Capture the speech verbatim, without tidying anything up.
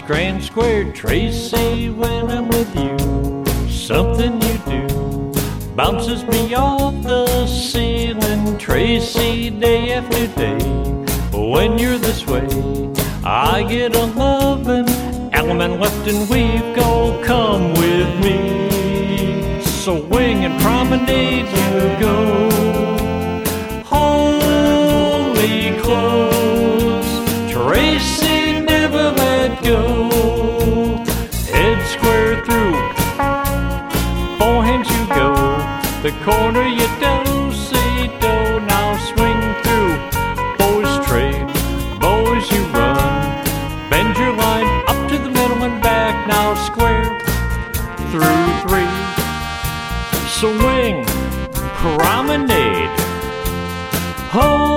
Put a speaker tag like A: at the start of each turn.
A: grand square. Tracy, when I'm with you, something you do bounces me off the ceiling. Tracy, day after day, when you're this way, I get a loving element left and we've go. Come with me, swing and promenade you go. Holy close, Tracy, never let go. Head square through, four hands you go. The corner you do, see do. Now swing through, boys trade, boys you run. Bend your line up to the middle and back. Now square through three. Swing, promenade. Oh,